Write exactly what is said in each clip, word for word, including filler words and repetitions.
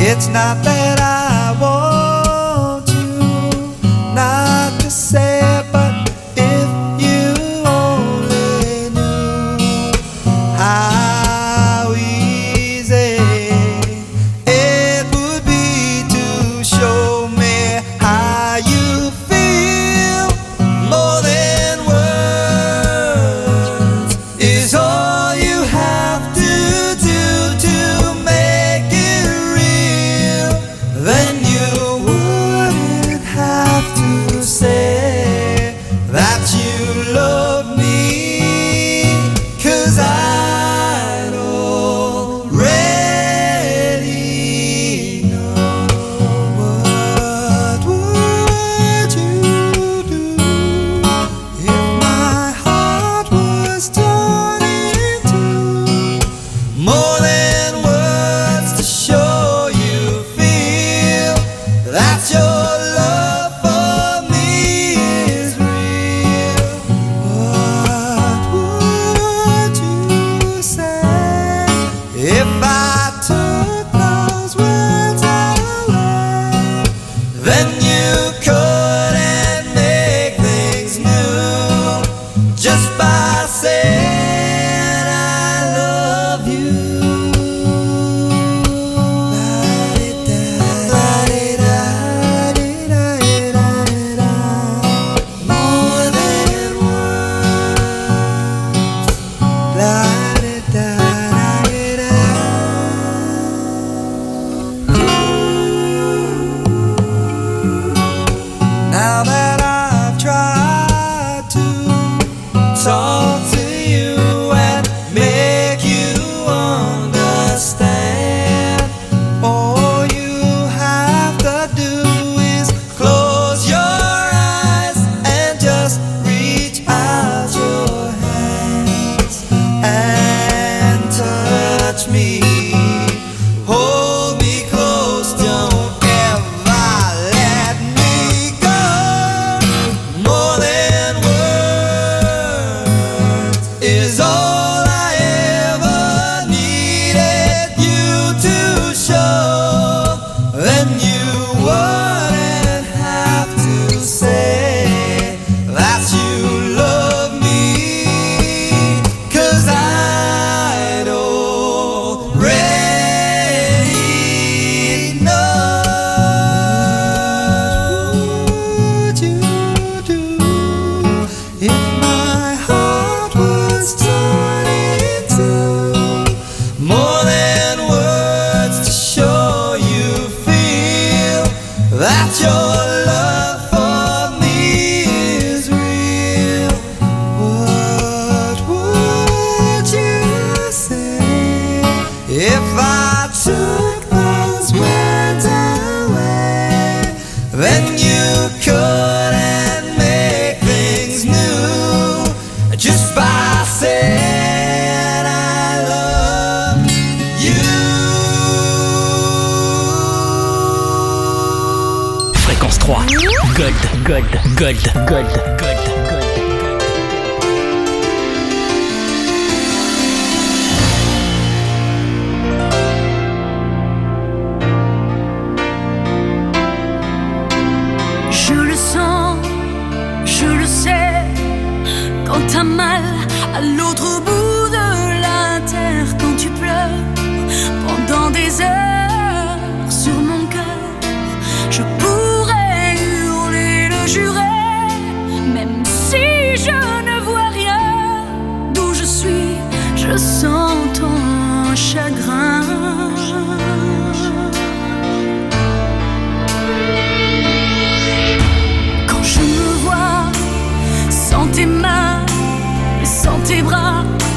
It's not that I want you not to say it, but if you only knew how easy it would be to show me how you feel. More than words is all you have to do to make it real. Then you wouldn't have to say that you love me, 'cause I'd already know. What would you do if my heart was torn in two? More than words to show you feel that your love for me is real. What would you say if I took those words away? Then you couldn't make things new just by saying I love you. More than Now that I've tried to talk to you and make you understand, all you have to do is close your eyes and just reach out your hands and touch me. Hold me close, don't ever let me go. More than words is all I ever needed you to show. Then you wouldn't have to say that you love me, 'cause I'd already know. What would you do if my heart was torn in two? More than words to show you feel that your love for me is real. What would you say if I took those words away? Then you couldn't make things new just by saying I love you. Fréquence trois. Gold, gold, gold, gold, gold, gold. Je le sens, je le sais, quand t'as mal à l'autre bout de la terre, quand tu pleures pendant des heures sur mon cœur, je pourrais hurler, le jurer, même si je ne vois rien. D'où je suis, je sens ton chagrin. Quand je me vois sans tes mains et sans tes bras,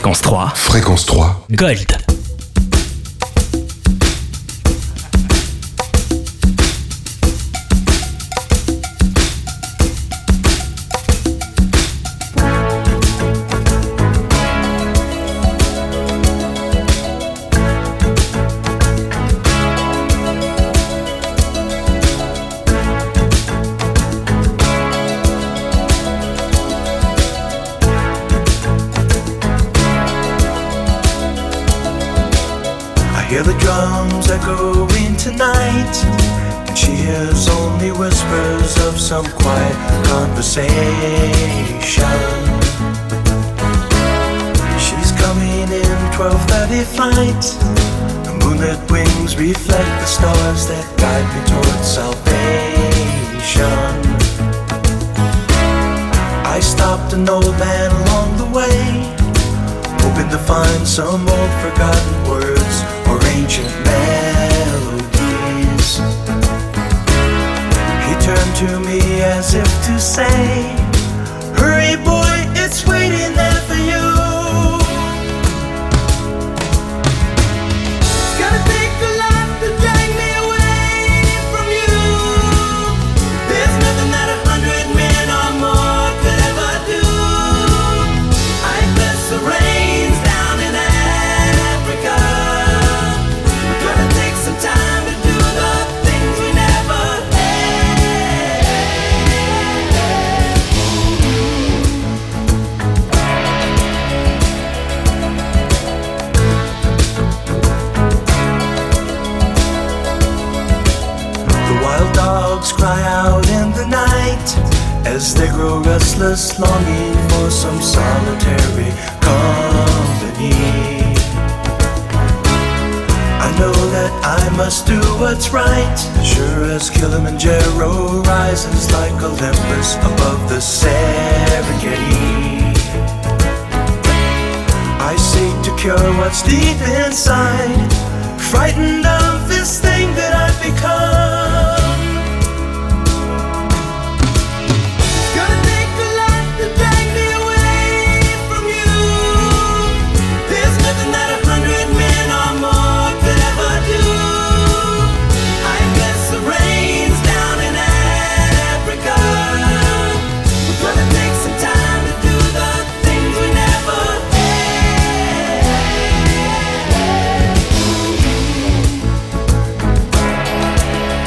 Fréquence trois. Fréquence trois. Gold. Hear the drums echoing tonight, and she hears only whispers of some quiet conversation. She's coming in twelve thirty flight. The moonlit wings reflect the stars that guide me towards salvation. I stopped an old man along the way, hoping to find some old forgotten words or ancient melodies. He turned to me as if to say, hurry boy, it's waiting there for you. It's gonna take a lot to drag me away from you. There's nothing that a hundred men or more could ever do. I bless the rains down in Africa. We're gonna take some time to do the things we never had. The wild dogs cry out in the night as they grow restless, longing for some solitary company. I know that I must do what's right, sure as Kilimanjaro rises like Olympus above the Serengeti. I seek to cure what's deep inside, frightened of this thing that I've become. It's gonna take a lot to drag me away from you. There's nothing that a hundred men or more could ever do. I bless the rains down in Africa. We're gonna take some time to do the things we never had.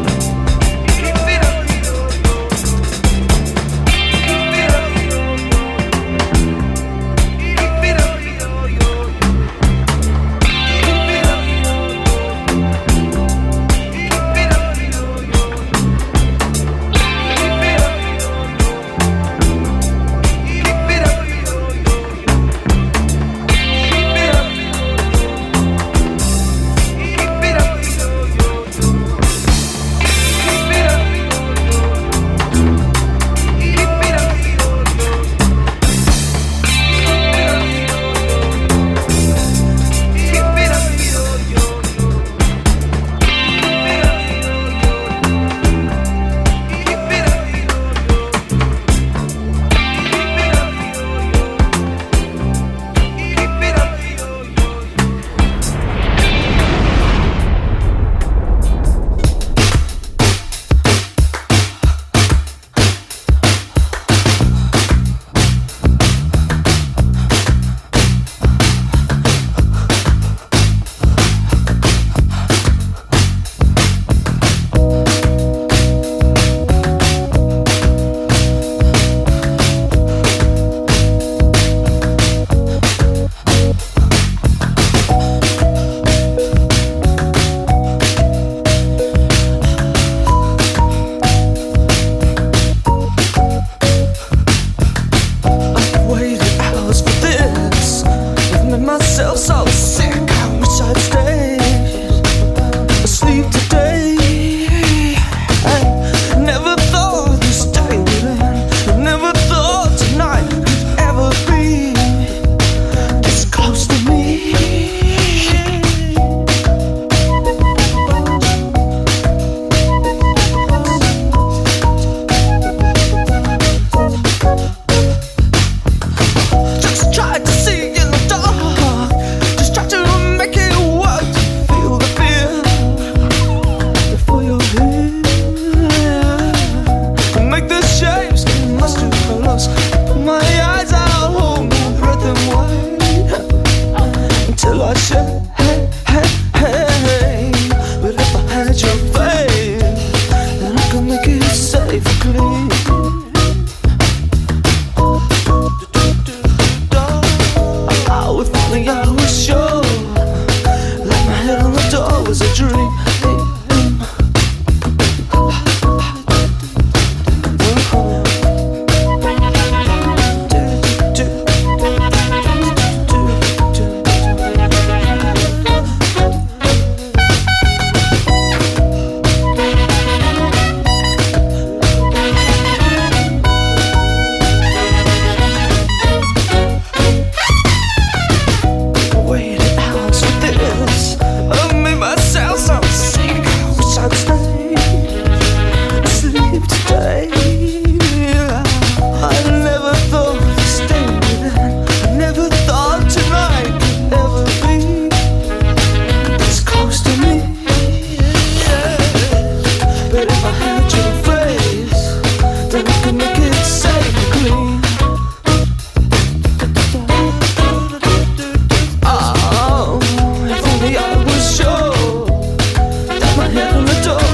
Oh, if only I was sure that my head on the door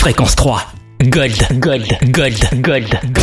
Fréquence trois. Gold, gold, gold, gold, gold.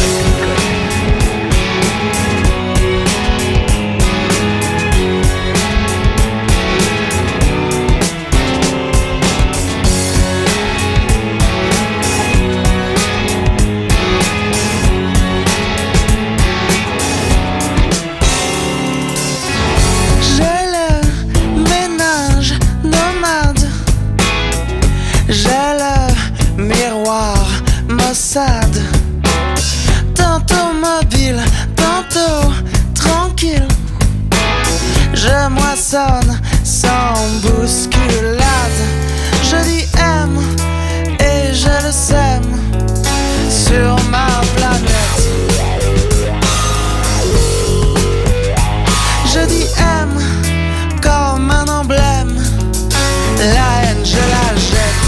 Tantôt mobile, tantôt tranquille. Je moissonne sans bousculade. Je dis aime et je le sème sur ma planète. Je dis aime comme un emblème. La haine je la jette.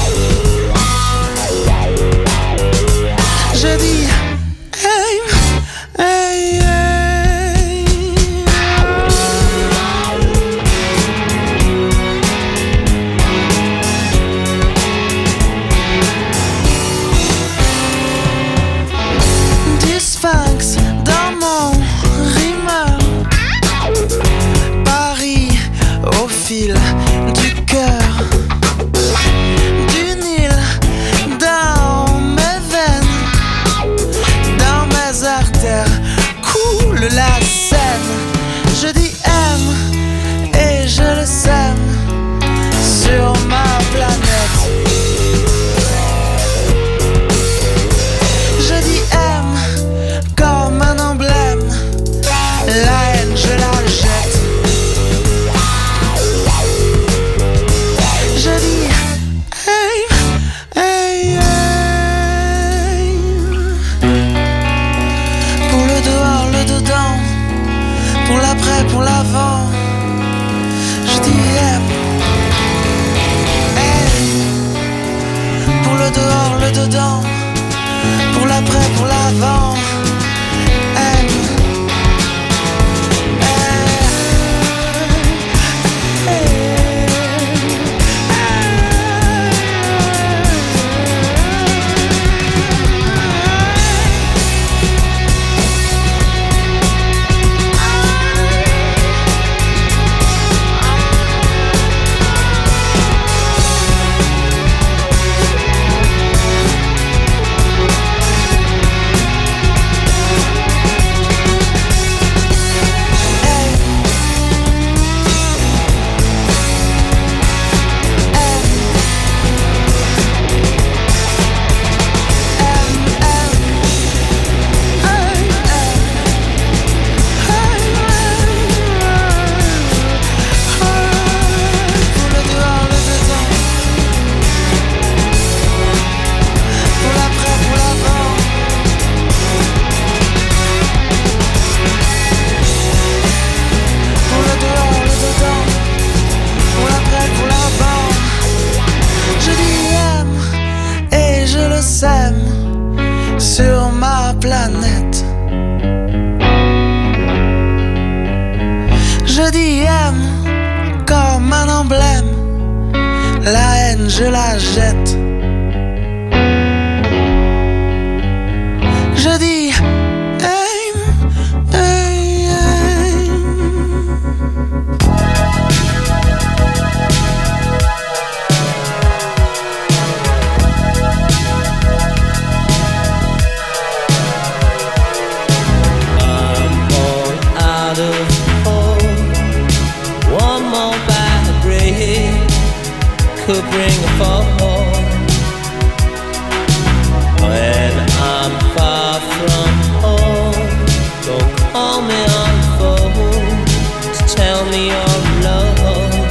Je dis hey, hey, hey. Du sphinx dans mon rimeur. Paris au fil du cœur. Du Nil dans mes veines. Dans mes artères coule la Seine. Je dis aime et je le sème sur ma planète. Je dis aime comme un emblème. La haine je la jette. Je dis hey, hey, hey. Pour le dehors, le dedans, pour l'après, pour l'avant. Je dis aime. Hey. Pour le dehors, le dedans, pour l'après, pour l'avant. Aime. Sur ma planète. Je dis aime comme un emblème. La haine je la jette. Je dis aime, hey, hey. Could bring a fall when I'm far from home. Don't call me on the phone to tell me your love.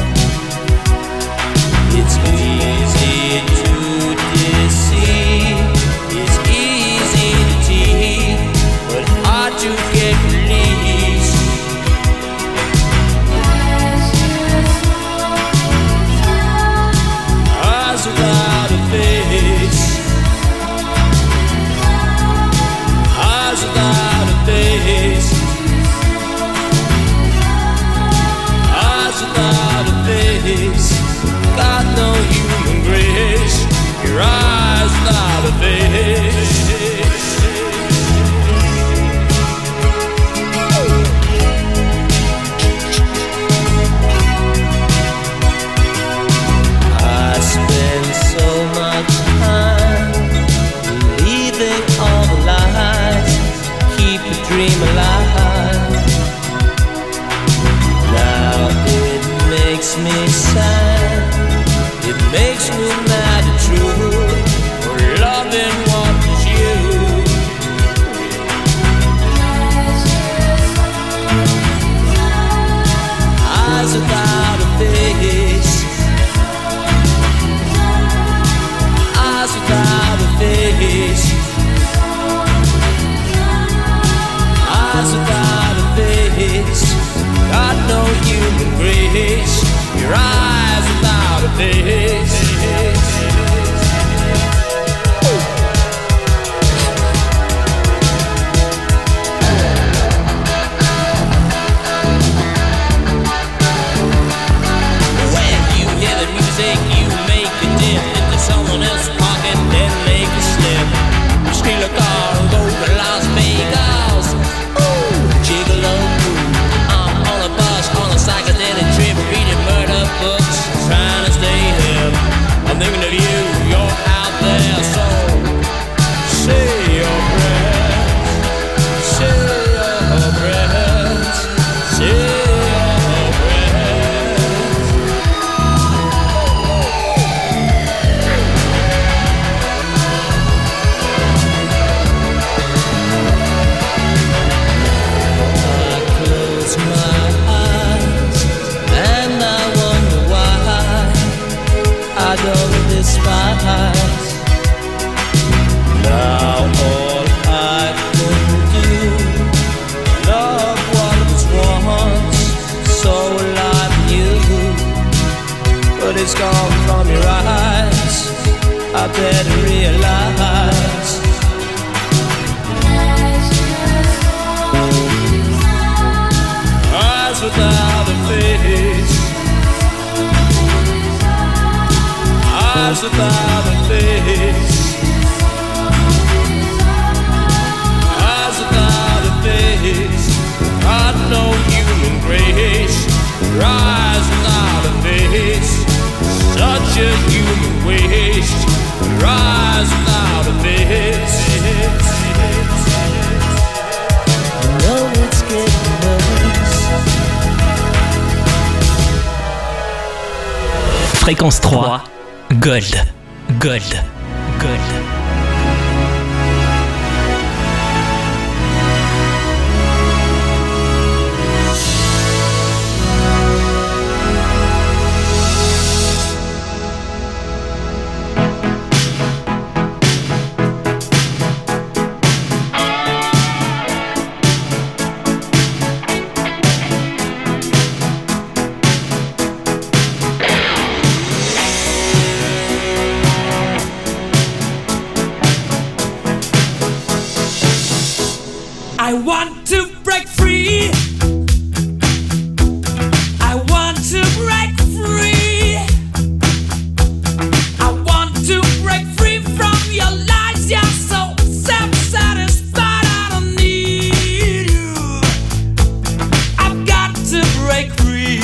It's easy to deceive, it's easy to cheat, but hard to get released. Survive. eyes without a face, eyes without a face, eyes without a face. Got no human grace. Your eyes without a face. When you hear the music, you make a dip into someone else's pocket, then make a slip. You steal a car and go to Las Vegas. Ooh, gigolo. On a psychedelic trip, reading murder books, trying to stay hip. I'm thinking of you, you're out there, so say your prayers, say your prayers, say your prayers. I close my I don't despise. Now all I can do, love what was once so like you, but it's gone from your eyes. I better realize. Eyes without a face, eyes without a face, eyes without a face. Got no human grace. Your eyes without a face, such a human waste. Your eyes without a face. I know it's getting worse. Fréquence trois. Gold, Gold, Gold. I want to break free. I want to break free. I want to break free from your lies. You're so self-satisfied. I don't need you. I've got to break free.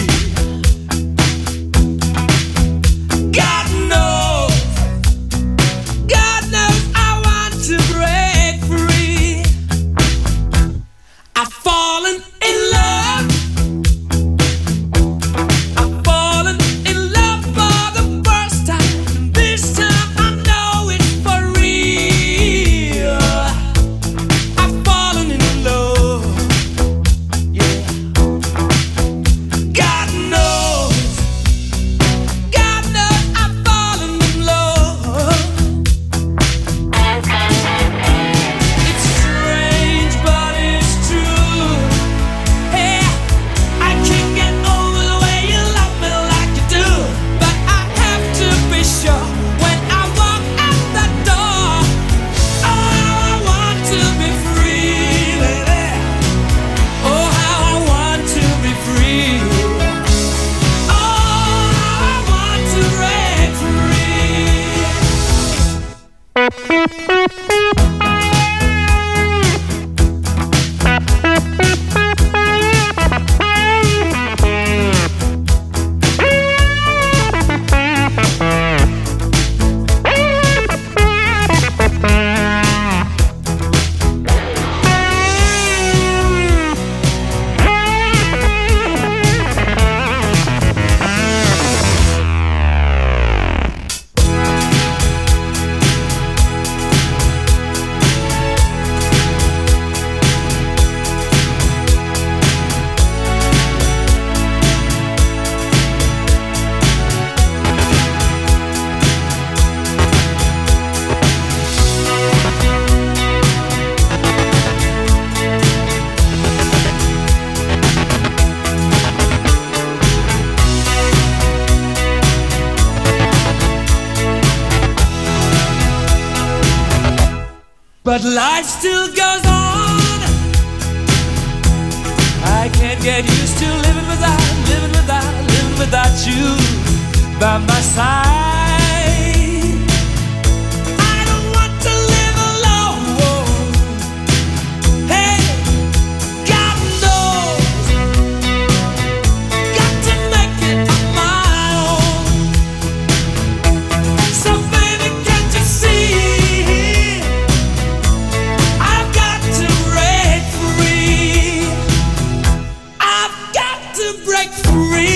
God knows, God knows I want to break free. but life still goes on. I can't get used to living without, living without, living without you by my side. I don't want to live alone. Hey, God knows, got to make it on my own. So baby, can't you see, I've got to break free. I've got to break free.